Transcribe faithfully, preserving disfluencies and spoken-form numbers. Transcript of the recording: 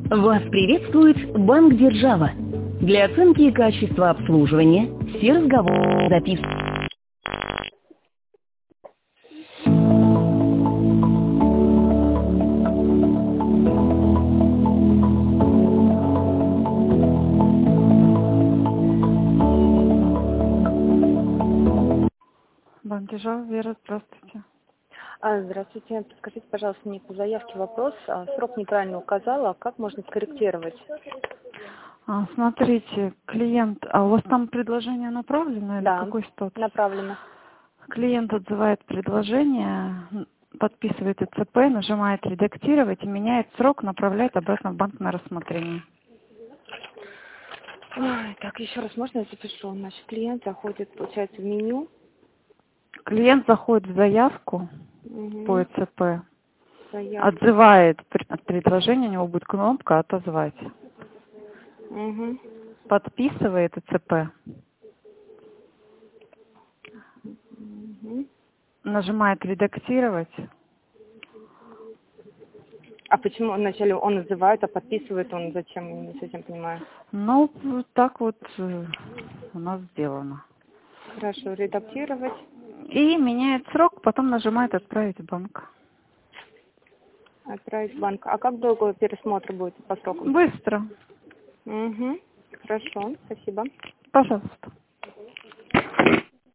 Вас приветствует Банк Держава. Для оценки качества обслуживания все разговоры записываются. Банк Держава, Вера, здравствуйте. А, Здравствуйте. Подскажите, пожалуйста, мне по заявке вопрос. А, Срок неправильно указала. Как можно скорректировать? А, смотрите, клиент, а у вас там предложение направлено или Да, какой статус? направлено. Клиент отзывает предложение, подписывает ИЦП, нажимает «Редактировать» и меняет срок, направляет обратно в банк на рассмотрение. Ой, так, еще раз можно я запишу? Значит, клиент заходит, получается, в меню. Клиент заходит в заявку Угу. по ИЦП, Заявка. отзывает пред- от предложения, у него будет кнопка «Отозвать». Угу. Подписывает ИЦП, Угу. нажимает «Редактировать». А почему вначале он называет, а подписывает он зачем? Я не совсем понимаю. Ну, вот так вот э, у нас сделано. Хорошо, редактировать. И меняет срок, потом нажимает «Отправить в банк». Отправить в банк. А как долго пересмотр будет по срокам? Быстро. Угу. Хорошо, спасибо. Пожалуйста.